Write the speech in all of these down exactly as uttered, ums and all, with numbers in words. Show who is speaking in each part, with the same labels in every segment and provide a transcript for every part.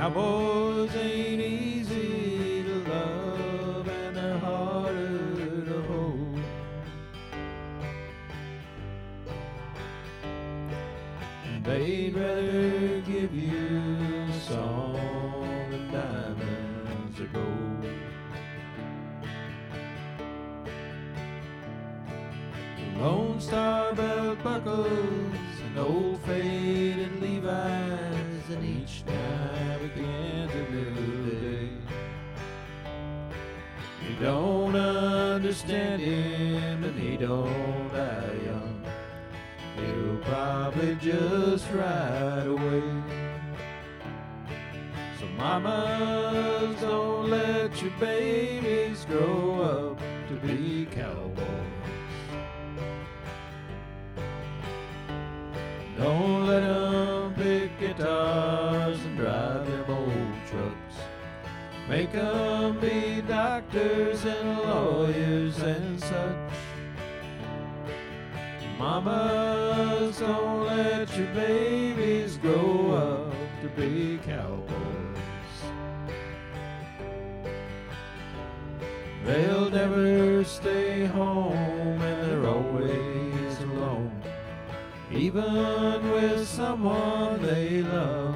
Speaker 1: Cowboys ain't easy to love, and they're harder to hold. And they'd rather give you a song than diamonds or gold. Lone Star belt buckles and old faded Levi's, and each night begins a new day. You don't understand him and he don't die young. He'll probably just ride away. So mamas, don't let your babies grow up to be cowboys. Don't let them pick guitars and drive them old trucks. Make them be doctors and lawyers and such. Mamas, don't let your babies grow up to be cowboys. They'll never stay home and they're always alone, even with someone they love.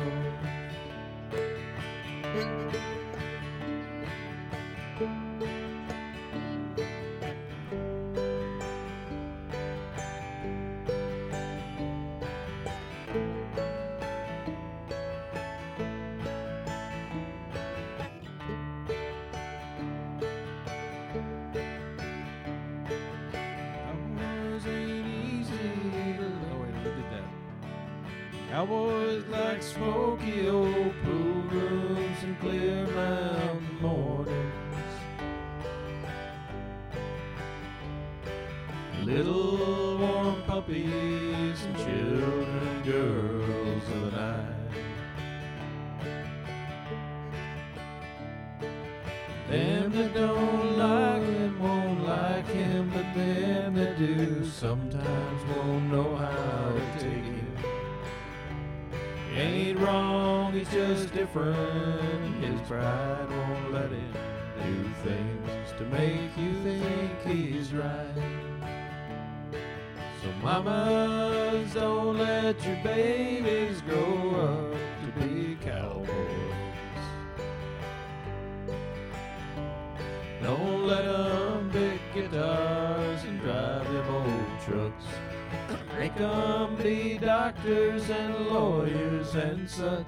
Speaker 1: Cowboys like smoky old pool rooms and clear mountain mornings. Little warm puppies and children and girls of the night. Them that don't like him won't like him, but them that do sometimes won't know how to take him. He ain't wrong, he's just different. His pride won't let him do things to make you think he's right. So mamas, don't let your babies grow up to be cowboys. Don't let them pick guitars and drive them old trucks. Make them be doctors and lawyers and such.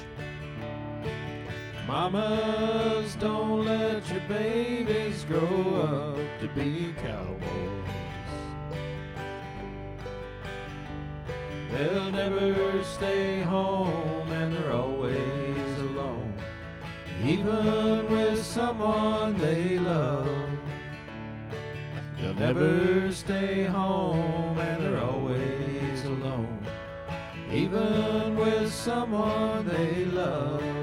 Speaker 1: Mamas, don't let your babies grow up to be cowboys. They'll never stay home and they're always alone, even with someone they love. They'll never stay home and they're always alone, even with someone they love.